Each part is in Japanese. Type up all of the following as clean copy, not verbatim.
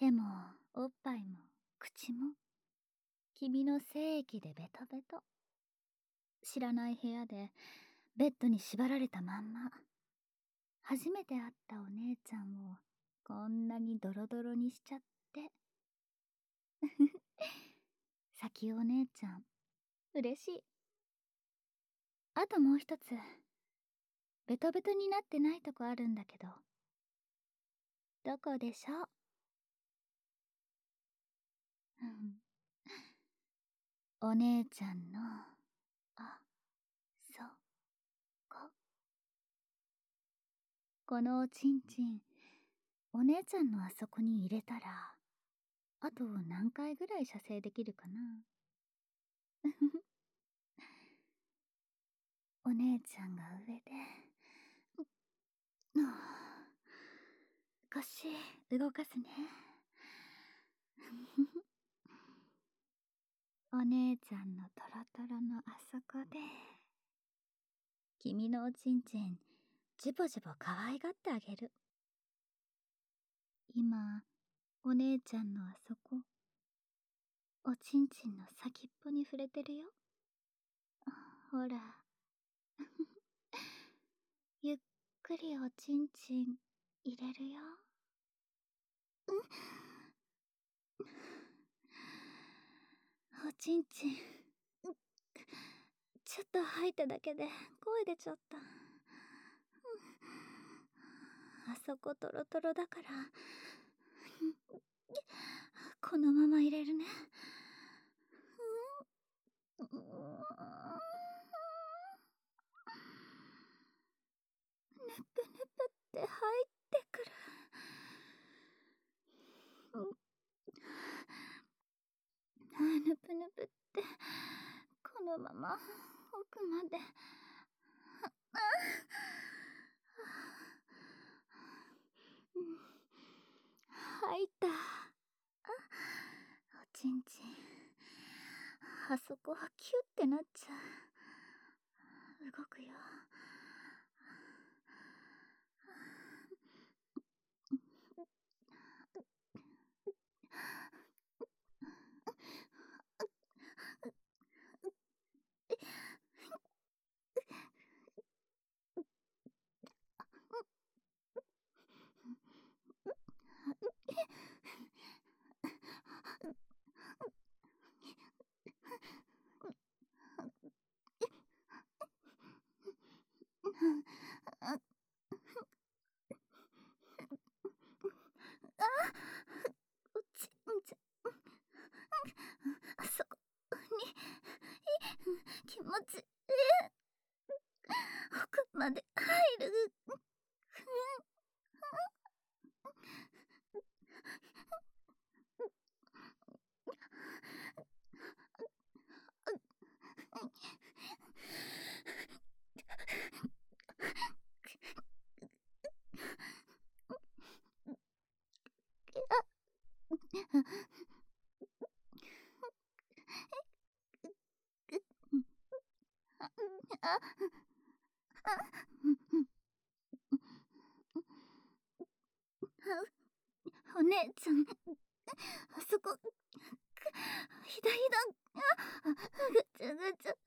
手もおっぱいも口も君の精液でベトベト。知らない部屋でベッドに縛られたまんま。初めて会ったお姉ちゃんをこんなにドロドロにしちゃって。さきお姉ちゃん嬉しい。あともう一つベトベトになってないとこあるんだけど、どこでしょう？お姉ちゃんのあそこ。このおちんちんお姉ちゃんのあそこに入れたら、あと何回ぐらい射精できるかな。お姉ちゃんが上で腰動かすね。お姉ちゃんのトロトロのあそこで君のおちんちんジボジボ可愛がってあげる。今お姉ちゃんのあそこおちんちんの先っぽに触れてるよ。ほらゆっくりおちんちん入れるよ。おちんちんちょっと吐いただけで声出ちゃった。あそこトロトロだからこのまま入れるね。ぬぷぬぷって入ってくる。ぬぷぬぷってこのまま奥まで。吐いた。おちんちんあそこはキュってなっちゃう。動くよ。おちんちんあそこに気持ちいい。奥まで入る。お姉ちゃんあそこひだひだぐちゃぐちゃ。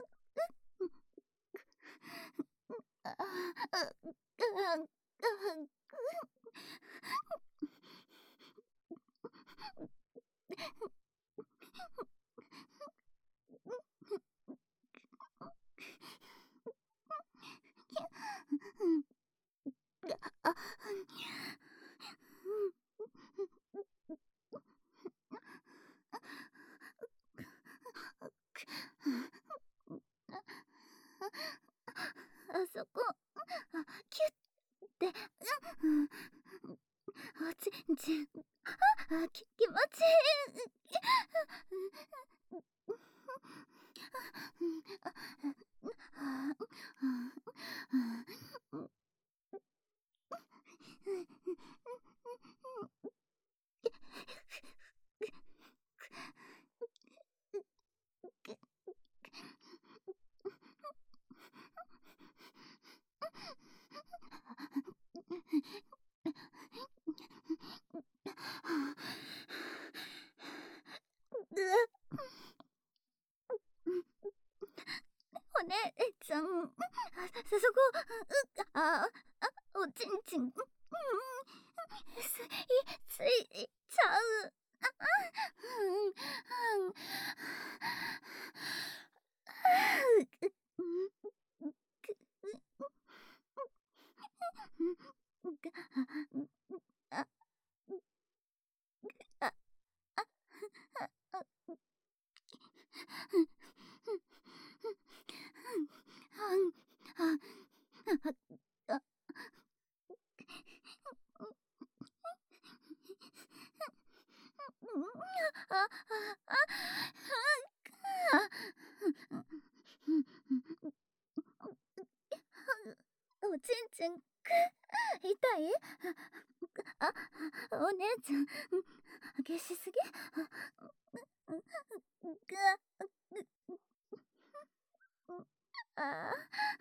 あそこキュッておちんちん気持ちいい。 そこ、おちんちん、ついちゃう。おちんちん、痛い？お姉ちゃん、激しすぎ？あ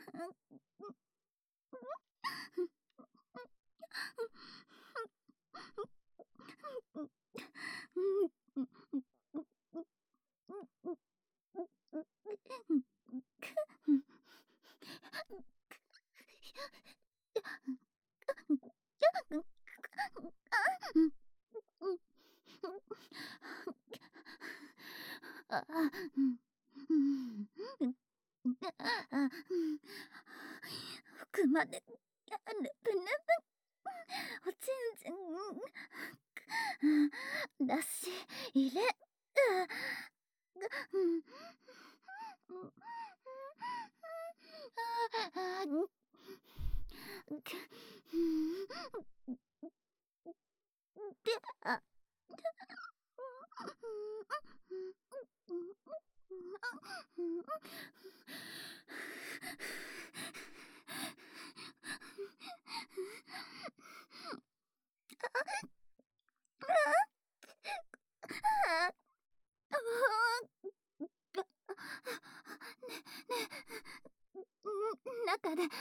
服までぬぷぬぷ、おちんちん、だし入れ、中で、お姉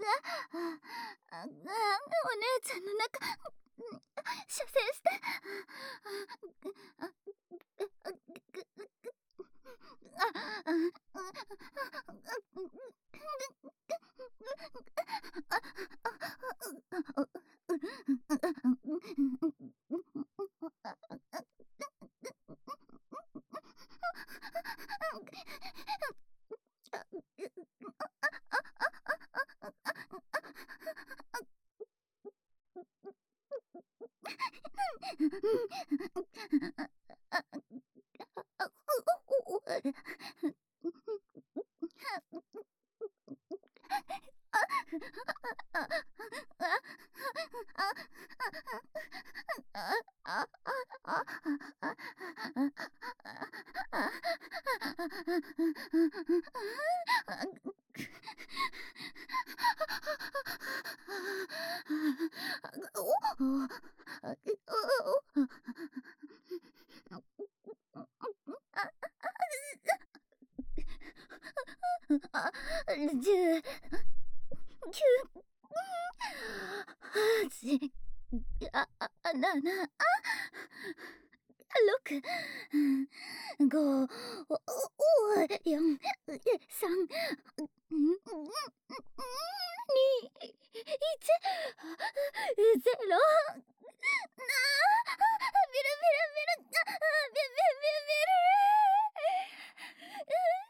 ちゃんの中、射精して。10、9、8、7、6、5、4、3、2、1、0。ビルビルビル、ビルビルビル。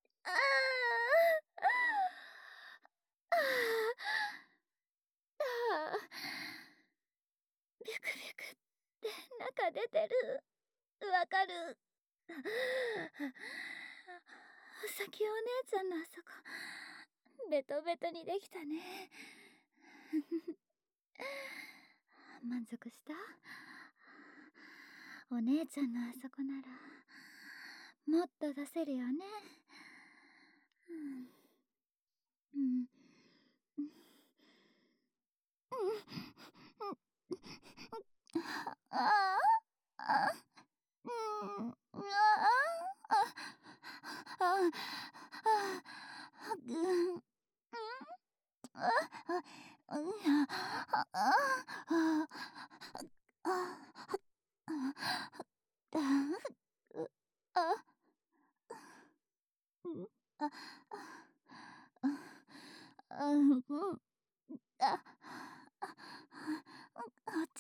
ビクビクって中出てる。わかる。さきお姉ちゃんのあそこ、ベトベトにできたね。満足した？お姉ちゃんのあそこならもっと出せるよね。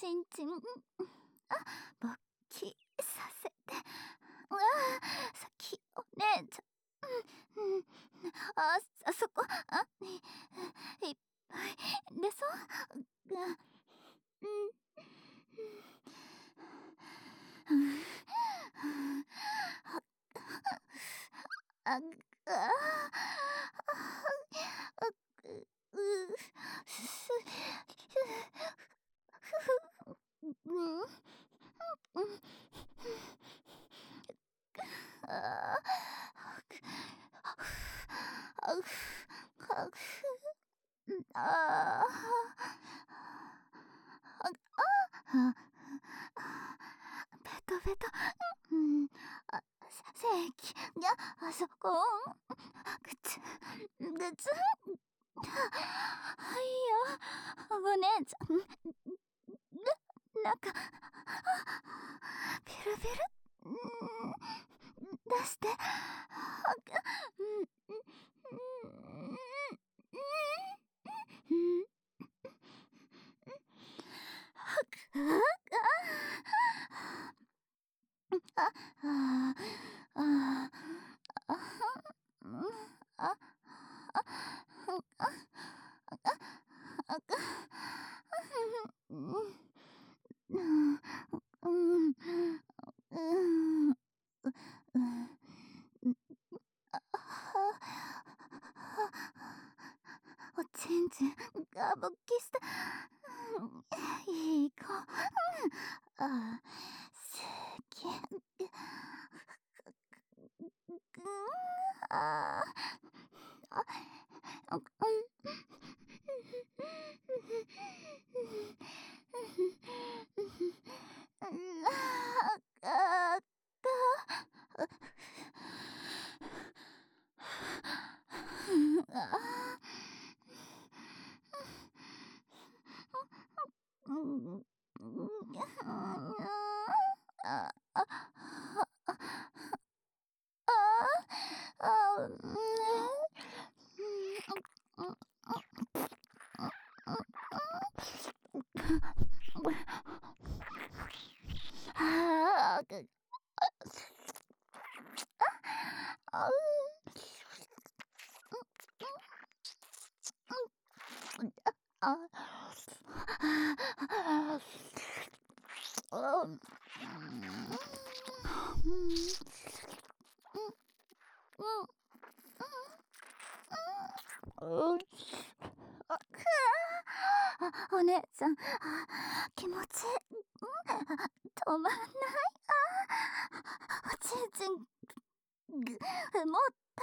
ちんちん勃起させて。さっきお姉ちゃん、あそこいっぱい出そうが、ああベトベト、正規があそこぐつぐつ、はいよお姉ちゃん、中ピルピル出して、おちんちんが勃起した。いい子。すげえ。あお姉ちゃん、気持ち止まんない。おちんちんもっと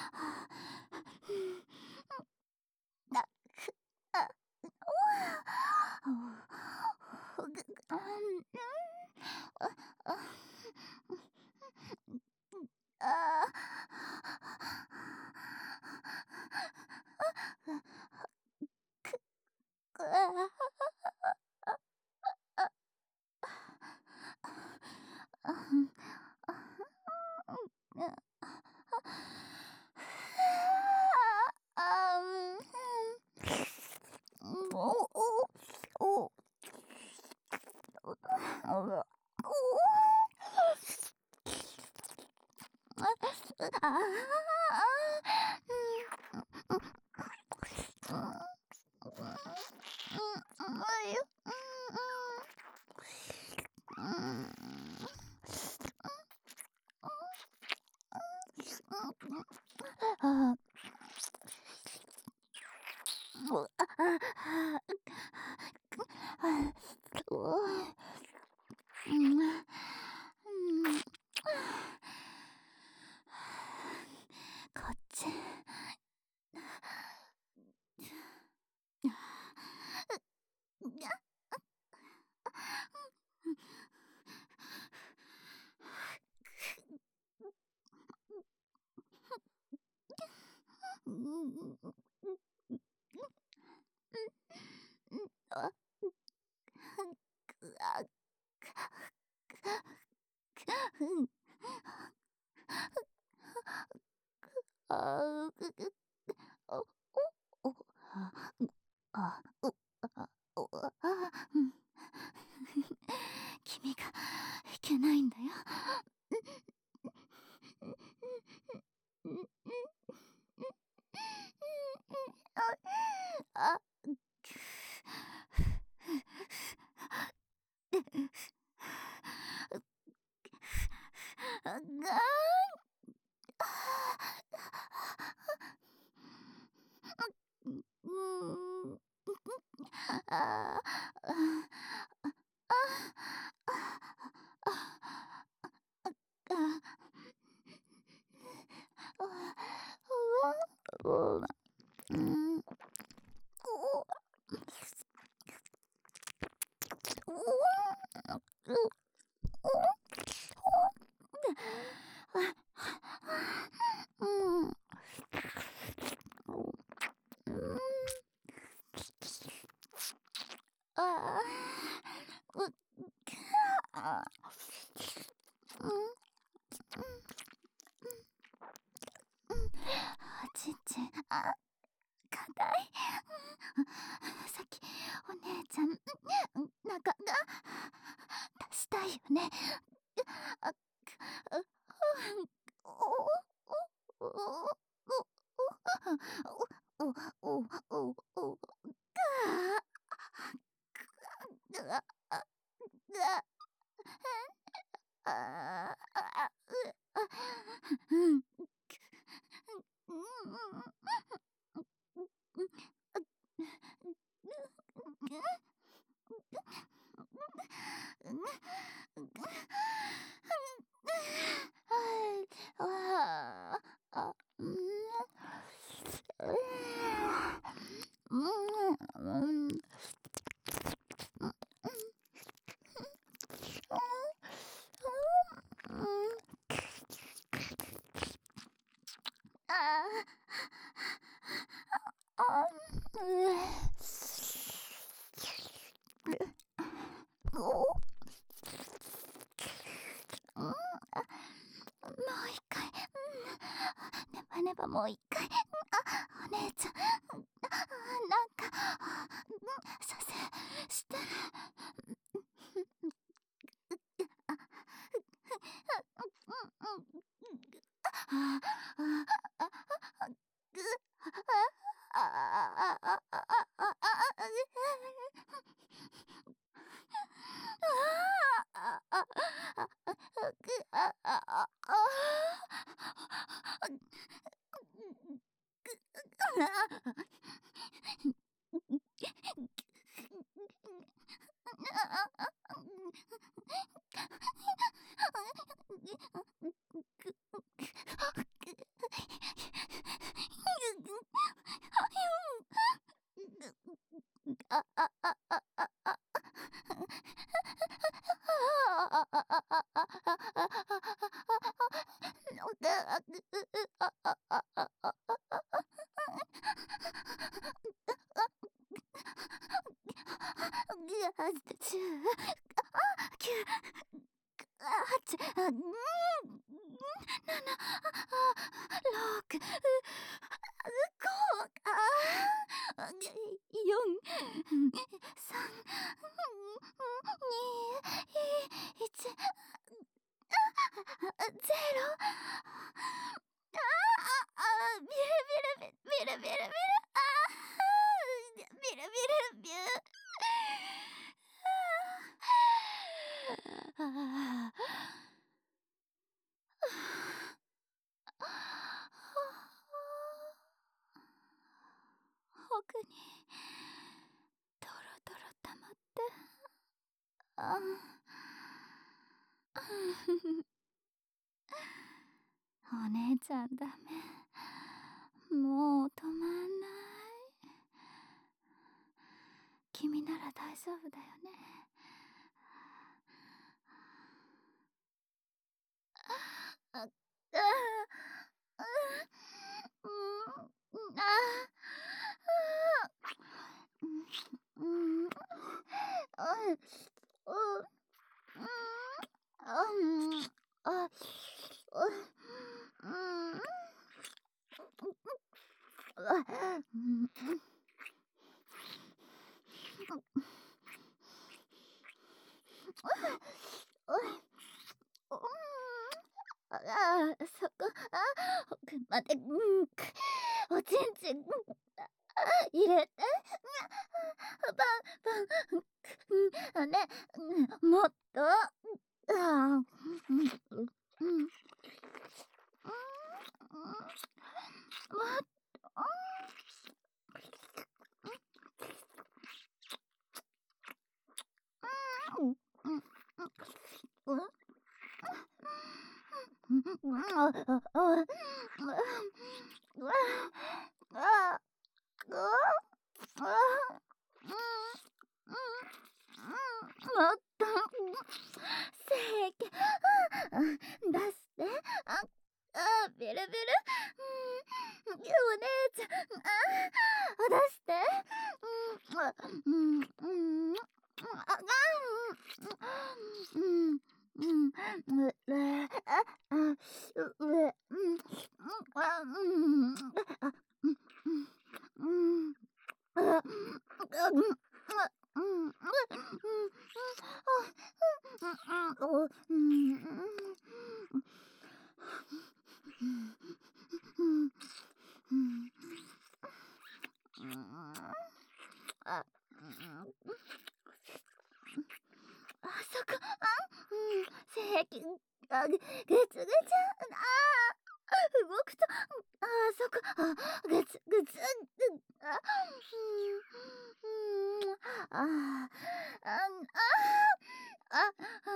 こっち。 けないんだよ。あ、ちんちん、硬い。さっきお姉ちゃん中が出したいよね。ねばもう一回。お姉ちゃん、なんかさせして。奥にドロドロ溜まって。お姉ちゃんダメ。もう止まんない。君なら大丈夫だよね。 そこ、奥まで、おちんちん、入れて、パンパン、ね、もっと、もっと、精液、出して、ビルビル、お姉ちゃん、出して、そこ、精液、ぐつぐつ、動くと、そこ、ぐつぐつ、あ、あ、あ、あ、あ、あ、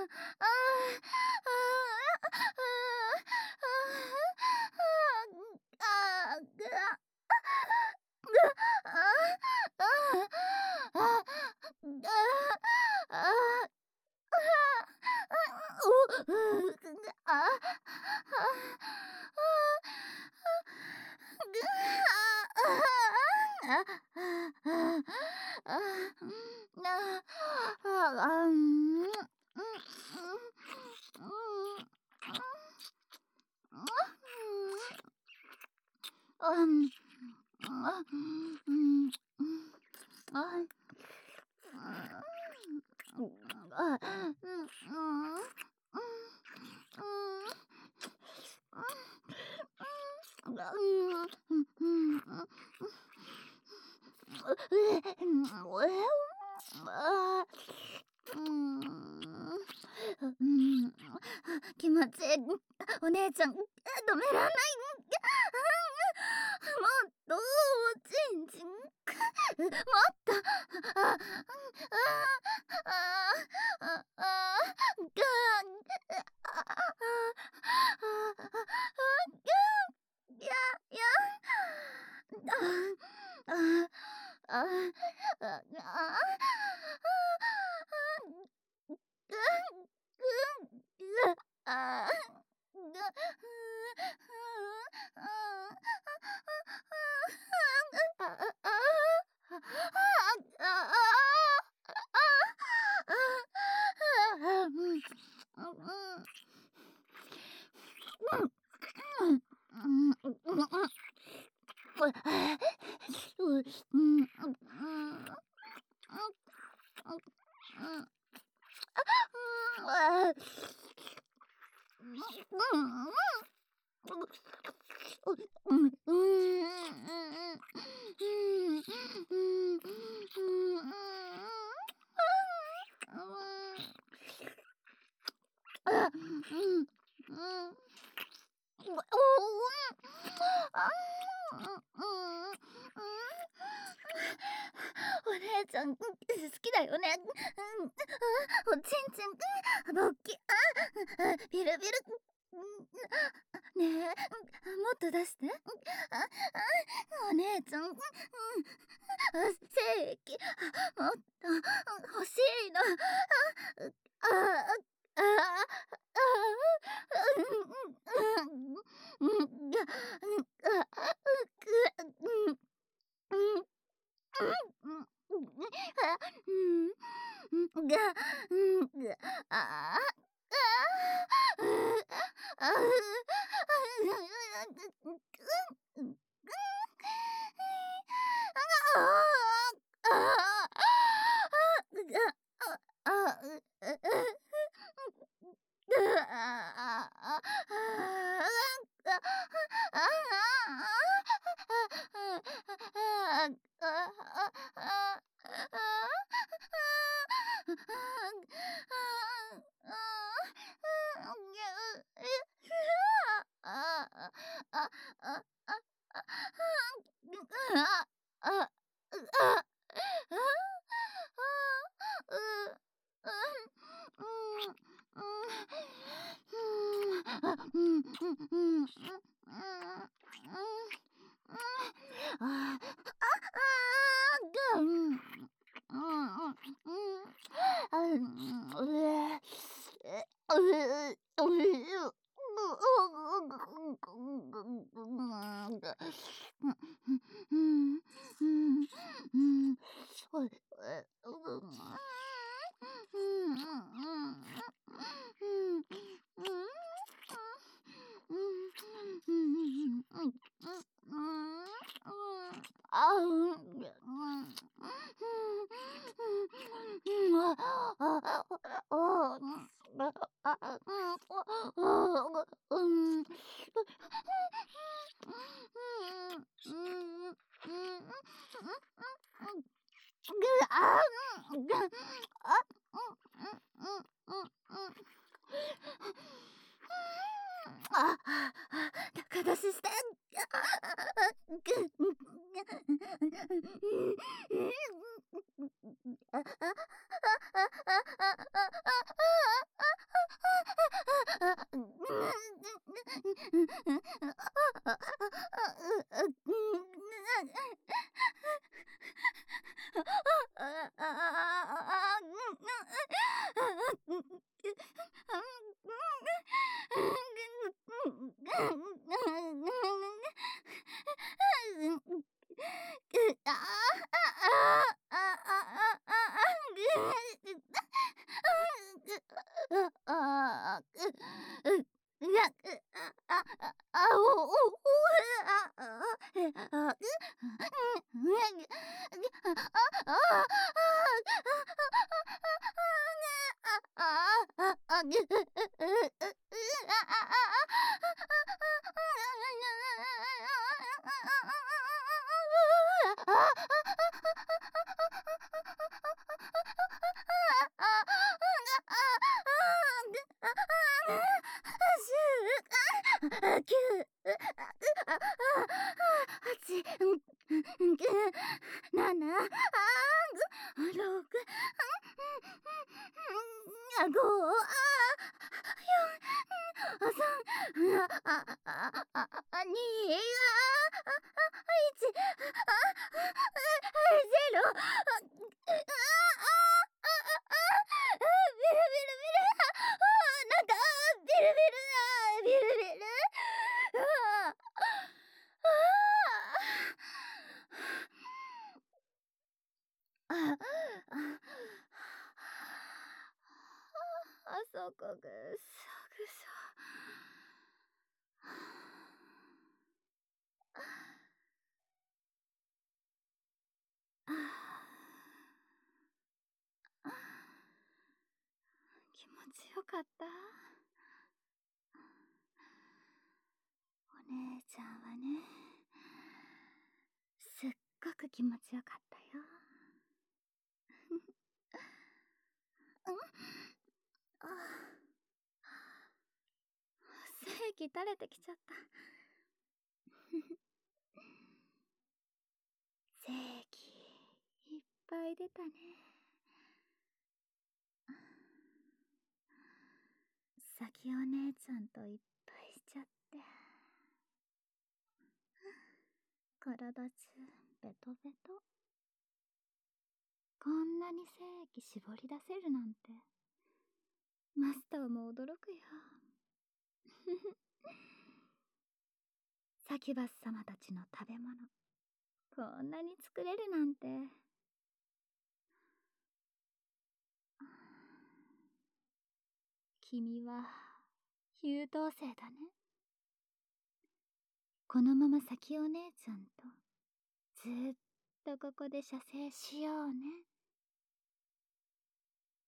気持ちいい。お姉ちゃん、止めらんない。もっと、おちんちん。もっと。や、や、お姉ちゃん、好きだよね。おちんちん、勃起、ビルビル。ねえ、もっと出して。お姉ちゃん、精液、もっと欲しいの。 高出しして。そこぐ気持ちよかった。お姉ちゃんはね、すっごく気持ちよかったよ。精液垂れてきちゃった。精液いっぱい出たね。先お姉ちゃんといっぱいしちゃって、体中ベトベト。こんなに精液絞り出せるなんて、マスターも驚くよ。サキュバス様たちの食べ物、こんなに作れるなんて。君は優等生だね。このままサキお姉ちゃんとずっとここで射精しようね。